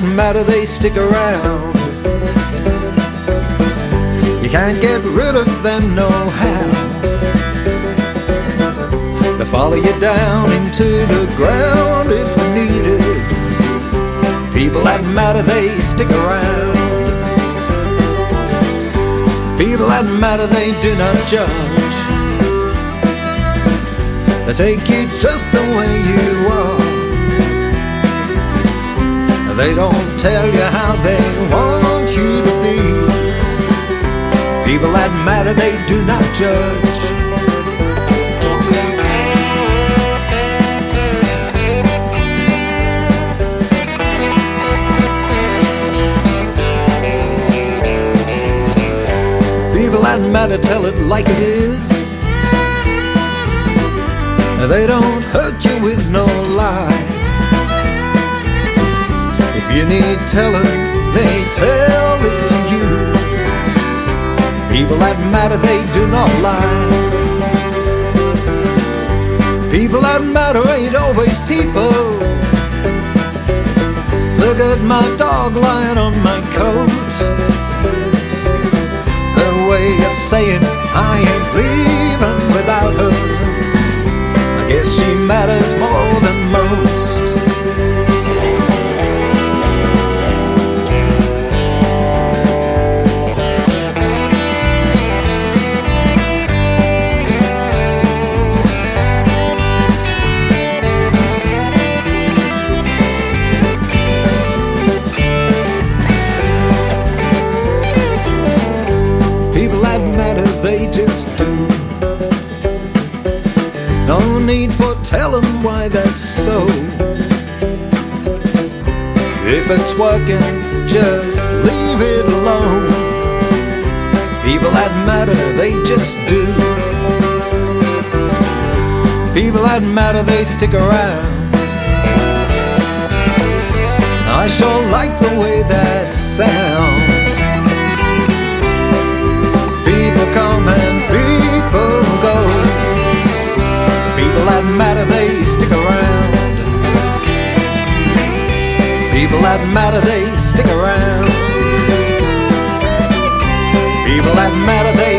matter, they stick around. You can't get rid of them no how. They follow you down into the ground if needed. People that matter, they stick around. People that matter, they do not judge. They take you just the way you are. They don't tell you how they want you to be. People that matter, they do not judge. People that matter, tell it like it is. They don't hurt you with no lie. If you need telling, they tell it to you. People that matter, they do not lie. People that matter ain't always people. Look at my dog lying on my coat. Her way of saying I ain't leaving without her, I guess she matters more than most. They just do. No need for telling why that's so. If it's working, just leave it alone. People that matter, they just do. People that matter, they stick around. I sure like the way that sounds. People come and people go. People that matter, they stick around. People that matter, they stick around. People that matter, they